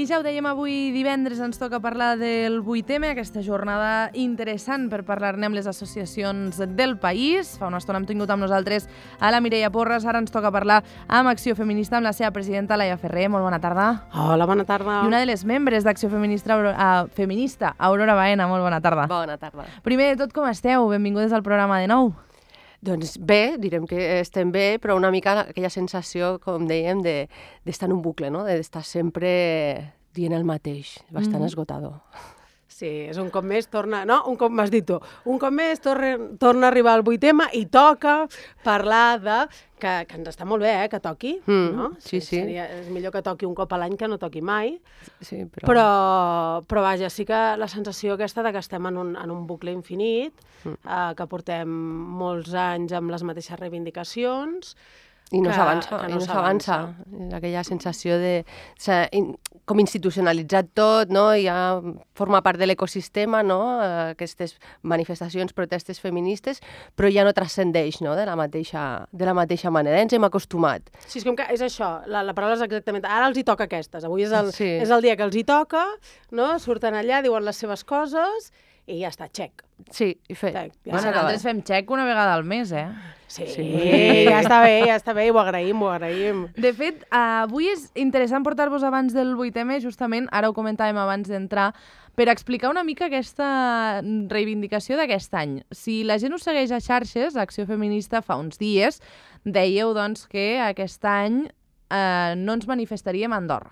ja ho dèiem avui divendres, ens toca parlar del 8M, aquesta jornada interessant per parlar-ne amb les associacions del país. Fa una estona hem tingut amb nosaltres a la Mireia Porres, ara ens toca parlar amb Acció Feminista, amb la seva presidenta, Laia Ferrer. Molt bona tarda. Hola, bona tarda. I una de les membres d'Acció Feminista, Aurora Baena. Molt bona tarda. Bona tarda. Primer de tot, com esteu? Benvingudes al programa de nou. Doncs bé, direm que estem bé, però una mica aquella sensació, com dèiem, d'estar en un bucle, no? D'estar sempre dient el mateix, bastant esgotador. Sí, és un cop més torna... No, un cop m'has dit tu. Un cop més torna a arribar al 8M i toca parlar de... Que ens està molt bé, que toqui, no? Sí. És millor que toqui un cop a l'any que no toqui mai. Sí, però vaja, sí que la sensació aquesta de que estem en un bucle infinit, que portem molts anys amb les mateixes reivindicacions, i no s'avança. Aquella sensació de com institucionalitzat tot, no? Ja forma part de l'ecosistema, no? Aquestes manifestacions, protestes feministes, però ja no transcendeix, no? De la mateixa manera. Ens hem acostumat. Sí, és com que és això, la paraula és exactament... Ara els hi toca aquestes, avui és el dia que els hi toca, no? Surten allà, diuen les seves coses i ja està, xec. Sí, i fet. Nosaltres fem xec una vegada al mes, eh? Sí, ja està bé, ho agraïm. De fet, avui és interessant portar-vos abans del 8M, justament, ara ho comentàvem abans d'entrar, per explicar una mica aquesta reivindicació d'aquest any. Si la gent us segueix a xarxes, Acció Feminista fa uns dies, dèieu doncs, que aquest any no ens manifestaríem a Andorra.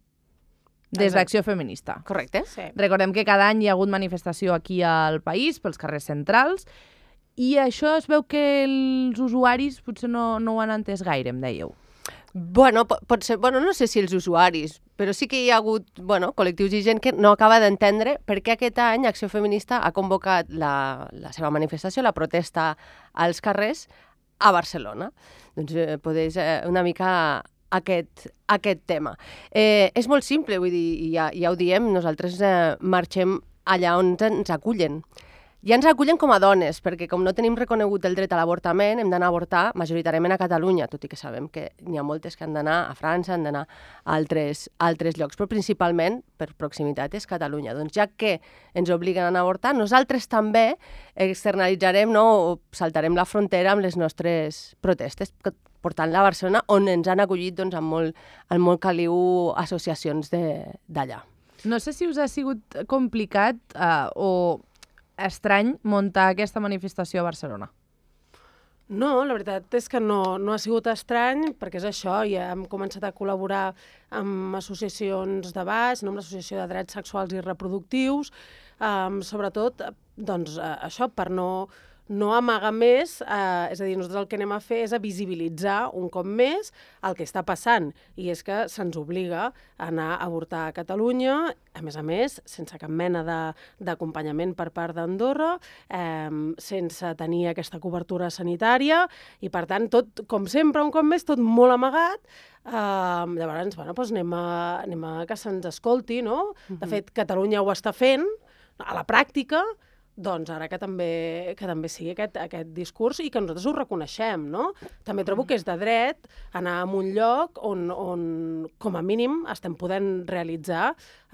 Des d'Acció Feminista. Correcte. Sí. Recordem que cada any hi ha hagut manifestació aquí al país, pels carrers centrals, i això es veu que els usuaris potser no ho han entès gaire, em dèieu. Bueno, pot ser, no sé si els usuaris, però sí que hi ha hagut col·lectius i gent que no acaba d'entendre per què aquest any Acció Feminista ha convocat la seva manifestació, la protesta als carrers a Barcelona. Doncs podés una mica aquest tema. És molt simple, vull dir, ja ho diem, nosaltres marxem allà on ens acullen. Ja ens acullen com a dones, perquè com no tenim reconegut el dret a l'avortament, hem d'anar a avortar majoritàriament a Catalunya, tot i que sabem que n'hi ha moltes que han d'anar a França, han d'anar a altres llocs, però principalment, per proximitat, és Catalunya. Doncs ja que ens obliguen a anar a avortar, nosaltres també externalitzarem, o saltarem la frontera amb les nostres protestes, portant-la a Barcelona, on ens han acollit doncs, amb molt caliu associacions d'allà. No sé si us ha sigut complicat o estrany muntar aquesta manifestació a Barcelona. No, la veritat és que no ha sigut estrany, perquè és això, ja hem començat a col·laborar amb associacions de baix, amb l'associació de drets sexuals i reproductius, sobretot, doncs, això, per no amagar més, és a dir, nosaltres el que anem a fer és a visibilitzar un cop més el que està passant, i és que se'ns obliga a anar a avortar a Catalunya, a més, sense cap mena d'acompanyament per part d'Andorra, sense tenir aquesta cobertura sanitària, i per tant, tot, com sempre, un cop més, tot molt amagat. Llavors, doncs anem a que se'ns escolti, no? De fet, Catalunya ho està fent, a la pràctica, doncs ara que també sigui aquest discurs i que nosaltres ho reconeixem, no? També trobo que és de dret anar a un lloc on com a mínim estem podent realitzar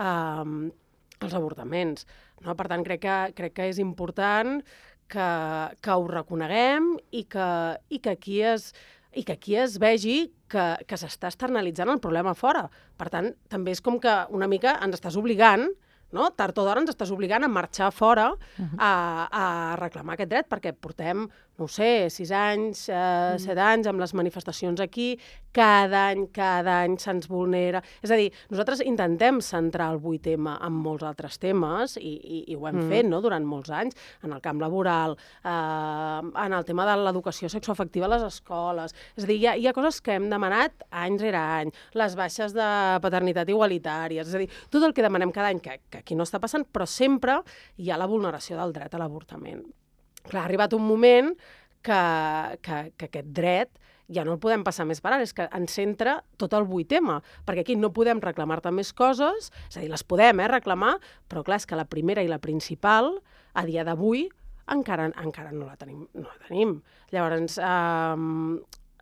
els avortaments, no? Per tant, crec que és important que ho reconeguem i que aquí es vegi que s'està externalitzant el problema fora. Per tant, també és com que una mica ens estàs obligant, no? Tard o d'hora ens estàs obligant a marxar fora a reclamar aquest dret, perquè portem, no ho sé, 6 anys, 7 anys amb les manifestacions aquí, cada any se'ns vulnera. És a dir, nosaltres intentem centrar el 8M en molts altres temes i ho hem fet, no?, durant molts anys, en el camp laboral, en el tema de l'educació sexoafectiva a les escoles. És a dir, hi ha coses que hem demanat any rere any, les baixes de paternitat igualitàries, és a dir, tot el que demanem cada any, que aquí no està passant, però sempre hi ha la vulneració del dret a l'avortament. Clar, ha arribat un moment que aquest dret ja no el podem passar més per ara, és que ens centra tot el 8M, perquè aquí no podem reclamar-te més coses, és a dir, les podem reclamar, però clar, és que la primera i la principal, a dia d'avui, encara no la tenim. Llavors,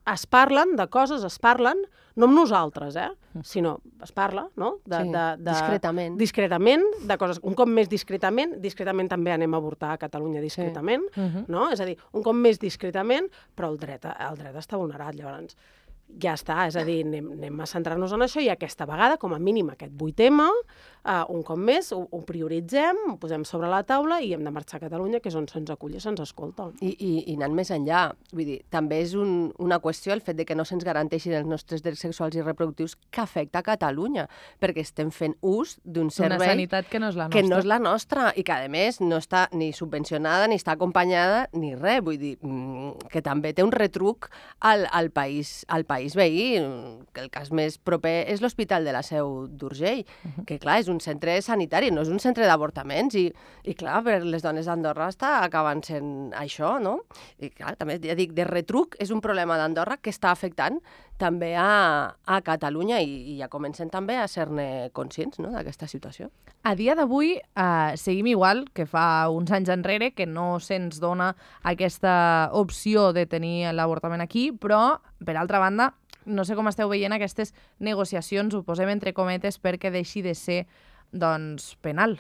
es parlen de coses, es parlen, no amb nosaltres, sinó es parla, no? Discretament. Discretament, de coses, un cop més discretament també anem a avortar a Catalunya discretament, no? És a dir, un cop més discretament, però el dret està vulnerat, llavors. Ja està, és a dir, anem a centrar-nos en això i aquesta vegada, com a mínim aquest 8M, un cop més, ho prioritzem, ho posem sobre la taula i hem de marxar a Catalunya, que és on se'ns acull i se'ns escolta. I anant més enllà, vull dir, també és una qüestió el fet de que no se'ns garanteixin els nostres drets sexuals i reproductius que afecta a Catalunya, perquè estem fent ús d'un servei... Una sanitat que no és la nostra. Que no és la nostra i que, a més, no està ni subvencionada, ni està acompanyada, ni res. Vull dir, que també té un retruc al país veí, que el cas més proper és l'Hospital de la Seu d'Urgell, que clar, és un centre sanitari, no és un centre d'avortaments, i clar, per les dones d'Andorra està acabant sent això, no? I clar, també ja dic, de retruc és un problema d'Andorra que està afectant també a Catalunya i ja comencen també a ser-ne conscients, no?, d'aquesta situació. A dia d'avui seguim igual que fa uns anys enrere, que no se'ns dona aquesta opció de tenir l'avortament aquí, però, per altra banda, no sé com esteu veient aquestes negociacions, ho posem entre cometes, perquè deixi de ser, doncs, penal.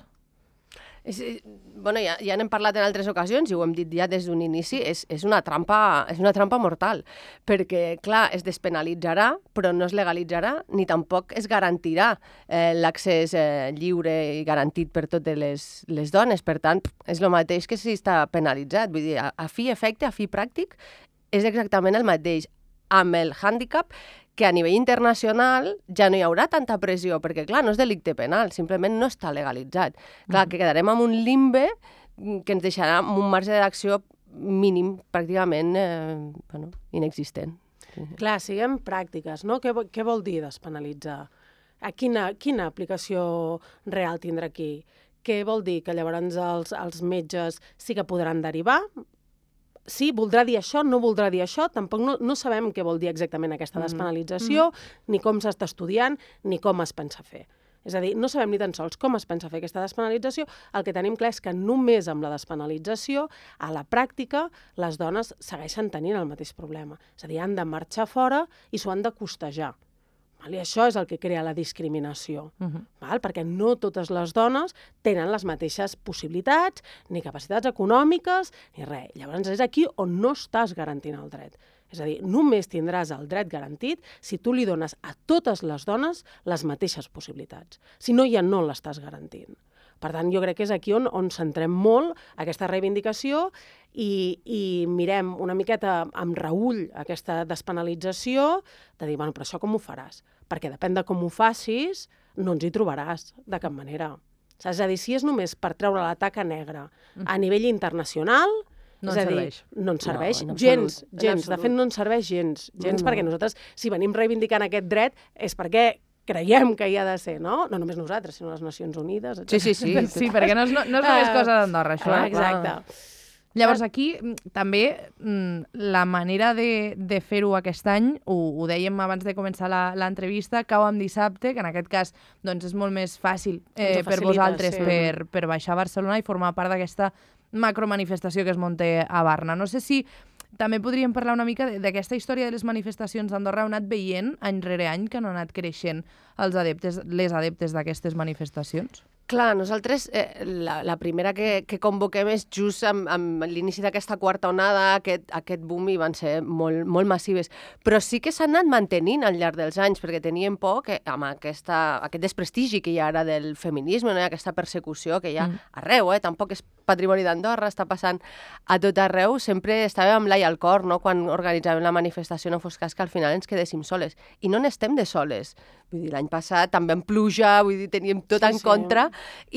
Bueno, ja n'hem parlat en altres ocasions i ho hem dit ja des d'un inici, és una trampa mortal, perquè, clar, es despenalitzarà, però no es legalitzarà, ni tampoc es garantirà l'accés lliure i garantit per totes les dones. Per tant, és el mateix que si està penalitzat. Vull dir, a fi efecte, a fi pràctic, és exactament el mateix, amb el hàndicap que a nivell internacional ja no hi haurà tanta pressió, perquè, clar, no és delicte penal, simplement no està legalitzat. Clar, que quedarem amb un limbe que ens deixarà amb un marge d'acció mínim, pràcticament inexistent. Clar, siguem pràctiques, no? Què vol dir despenalitzar? Quina aplicació real tindrà aquí? Què vol dir? Que llavors els metges sí que podran derivar? Sí, voldrà dir això, no voldrà dir això, tampoc no sabem què vol dir exactament aquesta despenalització, ni com s'està estudiant, ni com es pensa fer. És a dir, no sabem ni tan sols com es pensa fer aquesta despenalització, el que tenim clar és que només amb la despenalització, a la pràctica, les dones segueixen tenint el mateix problema. És a dir, han de marxar fora i s'ho han de costejar. I això és el que crea la discriminació, perquè no totes les dones tenen les mateixes possibilitats, ni capacitats econòmiques, ni res. Llavors és aquí on no estàs garantint el dret. És a dir, només tindràs el dret garantit si tu li dones a totes les dones les mateixes possibilitats. Si no, ja no l'estàs garantint. Per tant, jo crec que és aquí on centrem molt aquesta reivindicació i mirem una miqueta amb reüll aquesta despenalització de dir, bueno, però això com ho faràs? Perquè depèn de com ho facis, no ens hi trobaràs de cap manera. És a dir, si és només per treure la taca negra a nivell internacional, no ens serveix gens. De fet, no ens serveix gens, perquè nosaltres, si venim reivindicant aquest dret, és perquè creiem que hi ha de ser, no? No només nosaltres, sinó les Nacions Unides, etc. Sí. Sí, perquè no és només cosa d'Andorra, això. Exacte. Llavors aquí també la manera de fer-ho aquest any, ho dèiem abans de començar l'entrevista, cau en dissabte, que en aquest cas doncs, és molt més fàcil per vosaltres per baixar a Barcelona i formar part d'aquesta macromanifestació que es munta a Barna. No sé si també podríem parlar una mica d'aquesta història de les manifestacions d'Andorra. Heu anat veient any rere any que han anat creixent les adeptes d'aquestes manifestacions? Clar, nosaltres la primera que convoquem és just amb l'inici d'aquesta quarta onada, aquest boom, i van ser molt massives. Però sí que s'han anat mantenint al llarg dels anys, perquè teníem por que amb aquest desprestigi que hi ha ara del feminisme, no? Aquesta persecució que hi ha arreu, tampoc és patrimoni d'Andorra, està passant a tot arreu. Sempre estàvem amb l'ai al cor, no? Quan organitzàvem la manifestació, no fos cas que al final ens quedéssim soles. I no n'estem de soles. Vull dir, l'any passat també amb pluja, vull dir, teníem tot en contra,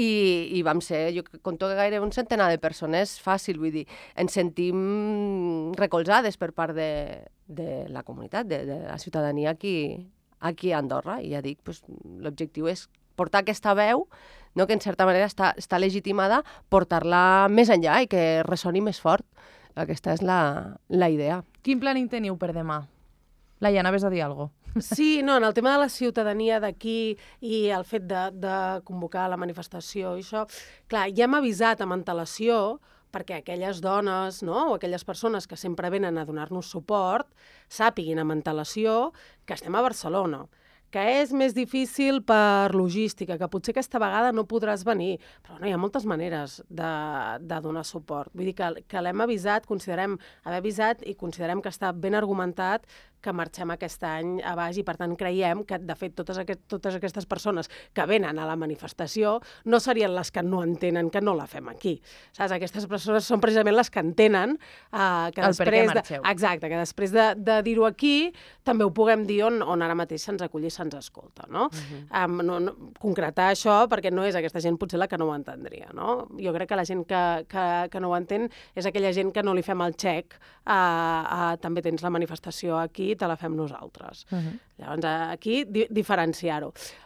i vam ser, jo conto que gairebé un centenar de persones fàcil, vull dir, ens sentim recolzades per part de la comunitat, de la ciutadania aquí a Andorra, i ja dic, l'objectiu és portar aquesta veu, no, que en certa manera està legitimada, portar-la més enllà i que ressoni més fort. Aquesta és la idea. Quin planning teniu per demà? Laia, anaves a dir alguna cosa? Sí, no, en el tema de la ciutadania d'aquí i el fet de convocar la manifestació i això, clar, ja hem avisat amb antelació, perquè aquelles dones, no?, o aquelles persones que sempre venen a donar-nos suport sàpiguin amb antelació que estem a Barcelona, que és més difícil per logística, que potser aquesta vegada no podràs venir, però hi ha moltes maneres de donar suport. Vull dir que l'hem avisat, considerem haver avisat i considerem que està ben argumentat que marxem aquest any a baix i, per tant, creiem que, de fet, totes aquestes persones que venen a la manifestació no serien les que no entenen que no la fem aquí. Saps? Aquestes persones són precisament les que entenen que el per què marxeu. Exacte, que després de dir-ho aquí també ho puguem dir on ara mateix se'ns aculli i se'ns escolta, no? Concretar això perquè no és aquesta gent potser la que no ho entendria, no? Jo crec que la gent que no ho entén és aquella gent que no li fem el xec també tens la manifestació aquí i te la fem nosaltres. Llavors, aquí, diferenciar-ho.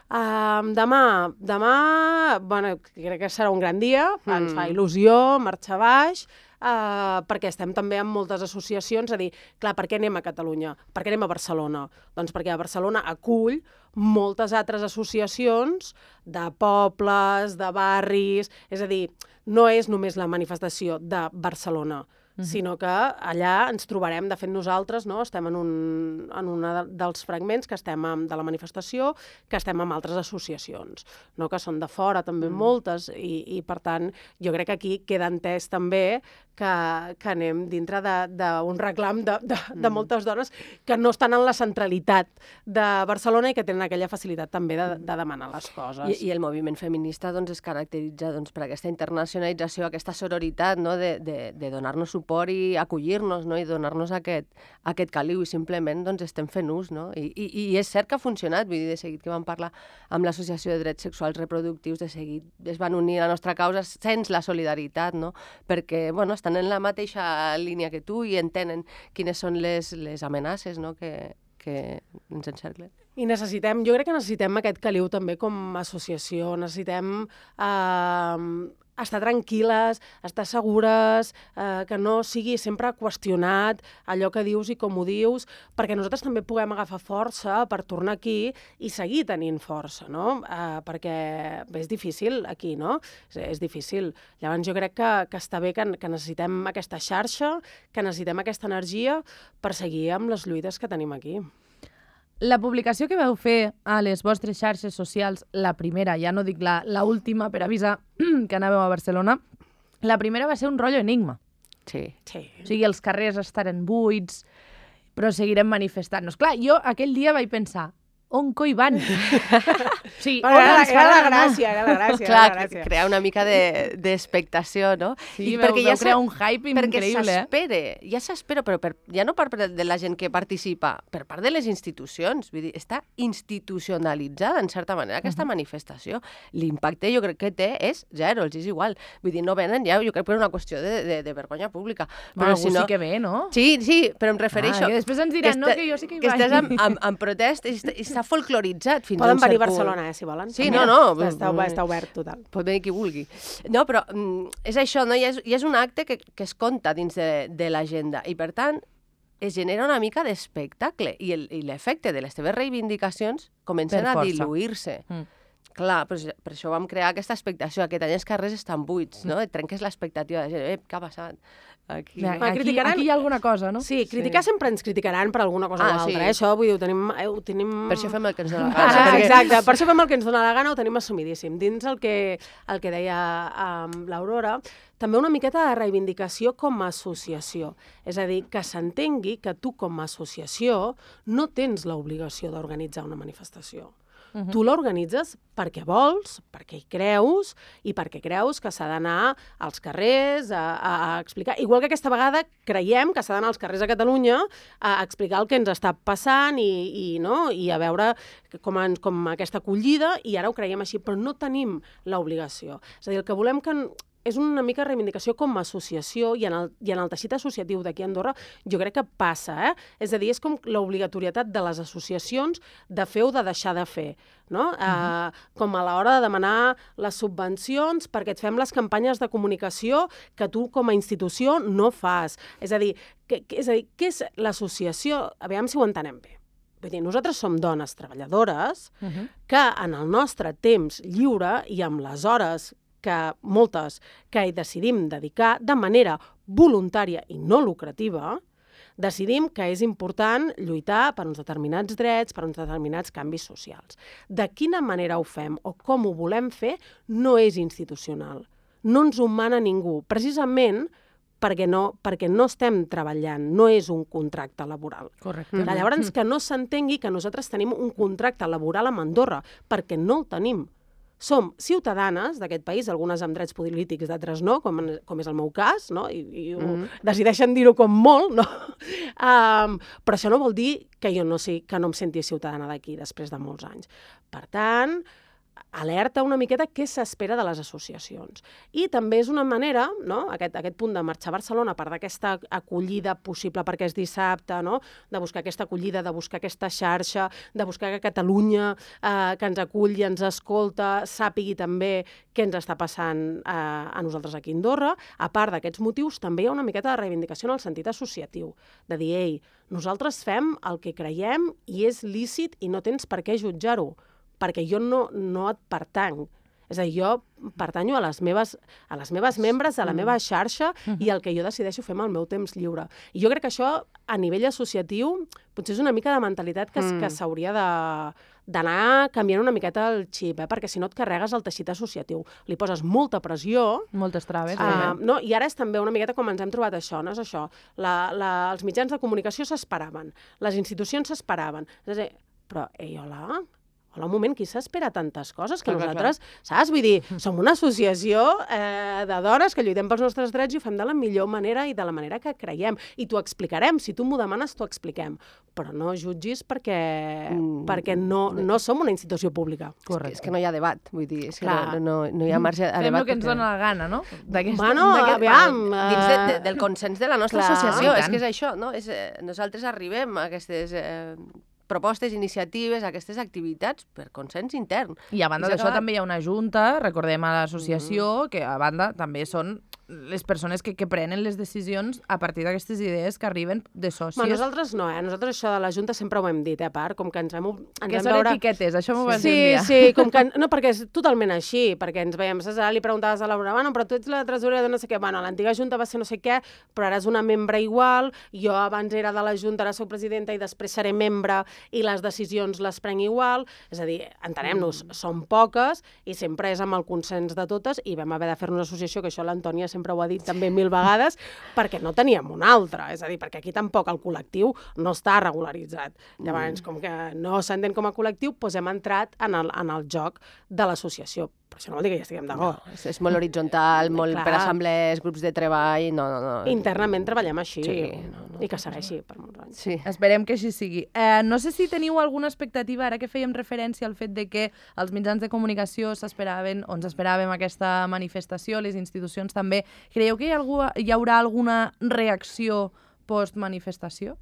Demà, bueno, crec que serà un gran dia, ens fa il·lusió, marxa baix, perquè estem també amb moltes associacions, a dir, clar, per què anem a Catalunya? Per què anem a Barcelona? Doncs perquè a Barcelona acull moltes altres associacions de pobles, de barris, és a dir, no és només la manifestació de Barcelona, sinó que allà ens trobarem, de fet nosaltres, no? Estem en un dels fragments que estem de la manifestació, que estem amb altres associacions, no? Que són de fora també moltes, i per tant jo crec que aquí queda entès també que anem dintre d'un reclam de moltes dones que no estan en la centralitat de Barcelona i que tenen aquella facilitat també de demanar les coses. I el moviment feminista es caracteritza per aquesta internacionalització, aquesta sororitat, no? de donar-nos suport i acollir-nos, no? I donar-nos aquest caliu, i simplement estem fent ús, no? I és cert que ha funcionat, vull dir, de seguit que vam parlar amb l'Associació de Drets Sexuals Reproductius, de seguit es van unir a la nostra causa sense la solidaritat, no? Perquè, bueno, estan en la mateixa línia que tu i entenen quines són les amenaces, no? que ens encerclen. I jo crec que necessitem aquest caliu també com a associació, necessitem estar tranquil·les, estar segures, que no sigui sempre qüestionat allò que dius i com ho dius, perquè nosaltres també puguem agafar força per tornar aquí i seguir tenint força, no? Perquè és difícil aquí, no? És difícil. Llavors jo crec que està bé que necessitem aquesta xarxa, que necessitem aquesta energia per seguir amb les lluites que tenim aquí. La publicació que vau fer a les vostres xarxes socials, la primera, ja no dic l'última per avisar que anàveu a Barcelona, la primera va ser un rotllo enigma. Sí. O sigui, els carrers estaren buits, però seguirem manifestant-nos. Clar, jo aquell dia vaig pensar, on coi van? Sí, era la gràcia. Clar, crear una mica d'expectació, no? Sí, vau crear un hype increïble. Perquè ja s'espera, però ja no per part de la gent que participa, per part de les institucions. Vull dir, està institucionalitzada, en certa manera, aquesta manifestació. L'impacte, jo crec que té, és zero, els és igual. Vull dir, no venen ja, jo crec, per una qüestió de vergonya pública. Però algú sí que ve, no? Sí, però em refereixo... Que després ens diran, no, que jo sí que hi vaig. Que estàs en protest i està folcloritzat fins a un cert punt. Poden venir a Barcelona, si volen. Sí, no. Està obert total. Pot venir qui vulgui. No, però és això, no? I és un acte que es compta dins de l'agenda i, per tant, es genera una mica d'espectacle i l'efecte de les teves reivindicacions comencen a diluir-se. Clar, per això vam crear aquesta expectació. Aquest any els carrers estan buits, no? Et trenques l'expectativa de gent, què ha passat? Aquí hi ha alguna cosa, no? Sí, criticar sempre ens criticaran per alguna cosa o altra. Això, vull dir, ho tenim... Per això fem el que ens dona la gana. Exacte, per això fem el que ens dona la gana, ho tenim assumidíssim. Dins el que deia l'Aurora, també una miqueta de reivindicació com a associació. És a dir, que s'entengui que tu com a associació no tens l'obligació d'organitzar una manifestació. Tu l'organitzes perquè vols, perquè hi creus i perquè creus que s'ha d'anar als carrers a explicar. Igual que aquesta vegada creiem que s'ha d'anar als carrers a Catalunya a explicar el que ens està passant i a veure com aquesta acollida, i ara ho creiem així, però no tenim l'obligació. És a dir, el que volem que... És una mica reivindicació com a associació i en el teixit associatiu d'aquí a Andorra jo crec que passa, És a dir, és com l'obligatorietat de les associacions de fer o de deixar de fer, no? Com a l'hora de demanar les subvencions perquè et fem les campanyes de comunicació que tu com a institució no fas. És a dir, què és l'associació? Aviam si ho entenem bé. Vull dir, nosaltres som dones treballadores que en el nostre temps lliure i amb les hores moltes, que hi decidim dedicar de manera voluntària i no lucrativa, decidim que és important lluitar per uns determinats drets, per uns determinats canvis socials. De quina manera ho fem o com ho volem fer no és institucional. No ens ho mana ningú, precisament perquè no estem treballant, no és un contracte laboral. Correcte. Llavors, que no s'entengui que nosaltres tenim un contracte laboral amb Andorra, perquè no el tenim. Som ciutadanes d'aquest país, algunes amb drets polítics, d'altres no, com és el meu cas, no? I decideixen dir-ho com molt, no? Però això no vol dir que jo no em senti ciutadana d'aquí després de molts anys. Per tant, alerta una miqueta què s'espera de les associacions. I també és una manera, no? Aquest punt de marxar a Barcelona, a part d'aquesta acollida possible perquè és dissabte, no? De buscar aquesta acollida, de buscar aquesta xarxa, de buscar que Catalunya, que ens acull i ens escolta, sàpigui també què ens està passant a nosaltres aquí a Andorra. A part d'aquests motius, també hi ha una miqueta de reivindicació en el sentit associatiu, de dir, ei, nosaltres fem el que creiem i és lícit i no tens per què jutjar-ho, perquè jo no et pertanc. És a dir, jo pertanyo a les meves membres, a la meva xarxa, i el que jo decideixo fer amb el meu temps lliure. I jo crec que això, a nivell associatiu, potser és una mica de mentalitat que s'hauria d'anar canviant una miqueta el xip, perquè si no et carregues el teixit associatiu. Li poses molta pressió. Moltes traves. No? I ara és també una miqueta com ens hem trobat això, no és això? Els mitjans de comunicació s'esperaven, les institucions s'esperaven. És a dir, però, hola, un moment, qui s'espera tantes coses que nosaltres, saps? Vull dir, som una associació de dones que lluitem pels nostres drets i ho fem de la millor manera i de la manera que creiem. I t'ho explicarem. Si tu m'ho demanes, t'ho expliquem. Però no jutgis perquè no som una institució pública. Correcte. És que no hi ha debat, vull dir, és que no hi ha marge a debat. Fem el que ens dona la gana, no? Bueno, aviam... Dins del consens de la nostra associació, és que és això, no? Nosaltres arribem a aquestes propostes, iniciatives, aquestes activitats per consens intern. I a banda d'això també hi ha una junta, recordem a l'associació, que a banda també són les persones que prenen les decisions a partir d'aquestes idees que arriben de sòcies. Nosaltres no, Nosaltres això de la Junta sempre ho hem dit, a part, com que ens vam que són etiquetes, això m'ho vas dir un dia. Sí, com que... No, perquè és totalment així, perquè ens veiem, li preguntaves a Laura, però tu ets la tresorera de no sé què, l'antiga Junta va ser no sé què, però ara és una membre igual, jo abans era de la Junta, ara soc presidenta i després seré membre i les decisions les prenc igual, és a dir, entenem-nos, som poques i sempre és amb el consens de totes i vam haver de fer-nos una associació, que això l'Antònia sempre ho ha dit també 1000 vegades, perquè no teníem una altra, és a dir, perquè aquí tampoc el col·lectiu no està regularitzat. Llavors, com que no s'entén com a col·lectiu, doncs hem entrat en el joc de l'associació. Però això no vol dir que ja estiguem d'acord. No, és molt horitzontal, molt per assemblees, grups de treball, no. Internament treballem així, i que segueixi per molts anys. Sí. Esperem que així sigui. No sé si teniu alguna expectativa, ara que fèiem referència al fet de que els mitjans de comunicació s'esperaven, o ens esperàvem aquesta manifestació, les institucions també. Creieu que hi haurà alguna reacció post-manifestació?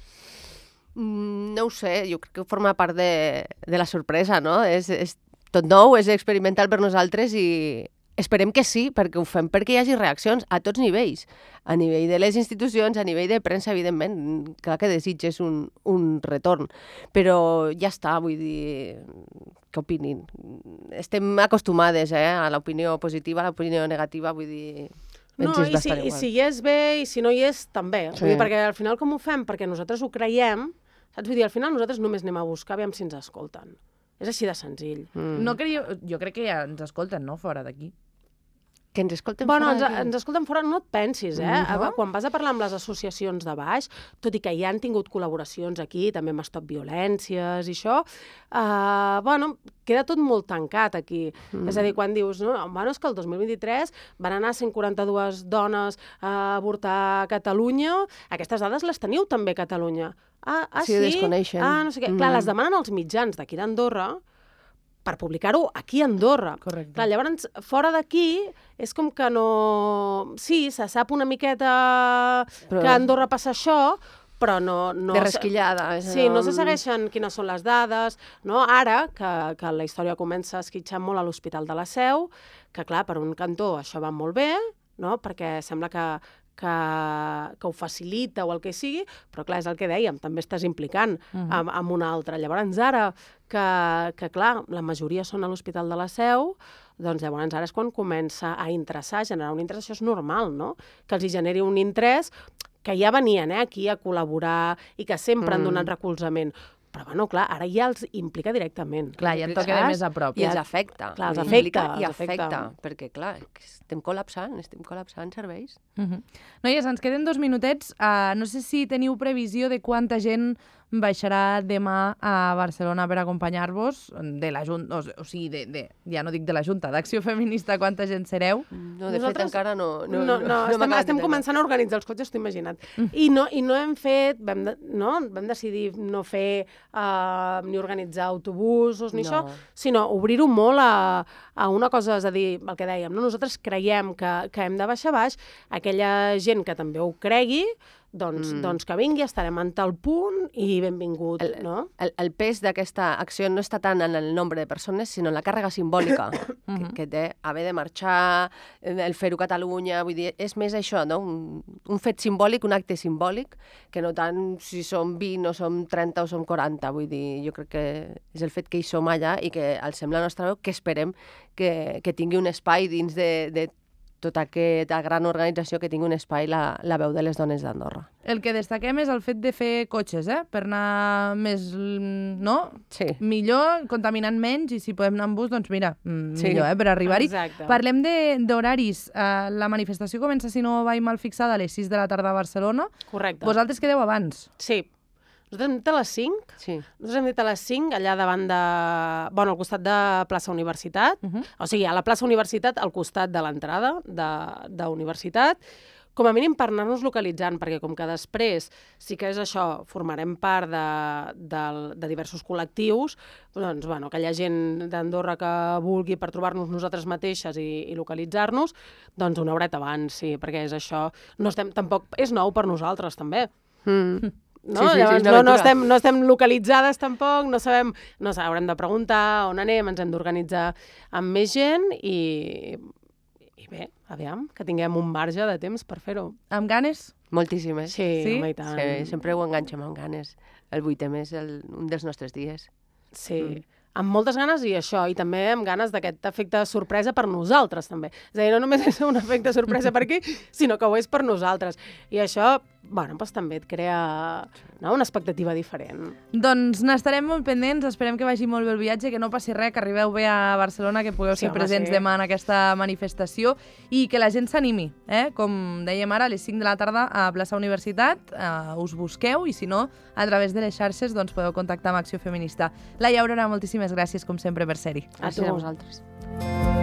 No ho sé, jo crec que forma part de la sorpresa, no? És tot nou, és experimental per nosaltres i esperem que sí, perquè ho fem perquè hi hagi reaccions a tots nivells. A nivell de les institucions, a nivell de premsa, evidentment, clar que desitges un retorn. Però ja està, vull dir, què opinin? Estem acostumades a l'opinió positiva, a l'opinió negativa, vull dir... No, i si hi és bé i si no hi és, també. Sí. Vull dir, perquè al final com ho fem? Perquè nosaltres ho creiem, saps? Vull dir, al final nosaltres només anem a buscar, aviam si ens escolten. És així de senzill. No creieu... Jo crec que ja ens escolten, no?, fora d'aquí. Que ens escolten fora d'aquí? Ens escolten fora, no et pensis, Quan vas a parlar amb les associacions de baix, tot i que ja han tingut col·laboracions aquí, també amb Stop Violències i això, queda tot molt tancat aquí. És a dir, quan dius, és que el 2023 van anar 142 dones a avortar a Catalunya, aquestes dades les teniu també a Catalunya. Sí, desconeixen. No sé què. Clar, les demanen els mitjans d'aquí d'Andorra per publicar-ho aquí a Andorra. Correcte. Clar, llavors, fora d'aquí, és com que no... Sí, se sap una miqueta que a Andorra passa això, però no... De resquillada. Sí, no se segueixen quines són les dades. No? Ara, que la història comença a esquitxar molt a l'Hospital de la Seu, que clar, per un cantó això va molt bé, no? Perquè sembla que ho facilita o el que sigui, però clar, és el que dèiem, també estàs implicant amb una altra. Llavors ara, que clar, la majoria són a l'Hospital de la Seu, doncs llavors ara és quan comença a interessar, a generar un interès, això és normal, no? Que els hi generi un interès, que ja venien aquí a col·laborar i que sempre han donat recolzament. Però, bueno, clar, ara ja els implica directament. Clar, ja et toca de més a prop. I els afecta. Clar, els afecta. Perquè, clar, estem col·lapsant serveis. Noies, ens queden 2 minutets. No sé si teniu previsió de quanta gent baixarà demà a Barcelona per acompanyar-vos de la Junta, o sigui, ja no dic de la Junta, d'Acció Feminista, quanta gent sereu? No, de fet, encara no. Estem començant a organitzar els cotxes, t'ho imagina't. I no hem fet, vam decidir no fer ni organitzar autobusos ni això, sinó obrir-ho molt a una cosa, és a dir, el que dèiem, nosaltres creiem que hem de baixar baix, aquella gent que també ho cregui, doncs que vingui, estarem en tal punt i benvingut, no? El pes d'aquesta acció no està tant en el nombre de persones, sinó en la càrrega simbòlica que té haver de marxar, el fer-ho a Catalunya, vull dir, és més això, no? Un fet simbòlic, un acte simbòlic, que no tant si som 20 o som 30 o som 40, vull dir, jo crec que és el fet que hi som allà i que alcem la nostra veu, que esperem que tingui un espai dins de tota aquesta gran organització, que tingui un espai la veu de les dones d'Andorra. El que destaquem és el fet de fer cotxes, per anar més, no? Sí. Millor, contaminant menys, i si podem anar en bus, doncs mira, millor, per arribar-hi. Exacte. Parlem d'horaris. La manifestació comença, si no vaig mal fixada, a les 6 de la tarda a Barcelona. Correcte. Vosaltres quedeu abans? Sí. Nosaltres hem dit a les 5. Sí. Nosaltres hem dit a les 5, allà davant de... Bueno, al costat de plaça Universitat. O sigui, a la plaça Universitat, al costat de l'entrada d'Universitat. Com a mínim per anar-nos localitzant, perquè com que després sí que és això, formarem part de diversos col·lectius, doncs, bueno, aquella gent d'Andorra que vulgui per trobar-nos nosaltres mateixes i localitzar-nos, doncs una horeta abans, sí, perquè és això. Tampoc és nou per nosaltres, també. No? Sí, llavors no estem localitzades tampoc, no sabem, haurem de preguntar on anem, ens hem d'organitzar amb més gent i bé, aviam, que tinguem un marge de temps per fer-ho. Amb ganes? Moltíssimes. Sí, home, i tant. Sí, sempre ho enganxem amb ganes. El 8M és un dels nostres dies. Sí. Amb moltes ganes i això, i també amb ganes d'aquest efecte sorpresa per nosaltres, també. És a dir, no només és un efecte sorpresa per aquí, sinó que ho és per nosaltres. I això, bueno, doncs també et crea una expectativa diferent. Doncs n'estarem molt pendents, esperem que vagi molt bé el viatge, que no passi res, que arribeu bé a Barcelona, que pugueu ser presents demà en aquesta manifestació i que la gent s'animi, com dèiem ara, a les 5 de la tarda a plaça Universitat, us busqueu i si no, a través de les xarxes doncs podeu contactar amb Acció Feminista. Laia Aurora, moltíssimes gràcies com sempre per ser-hi. Gràcies a vosaltres.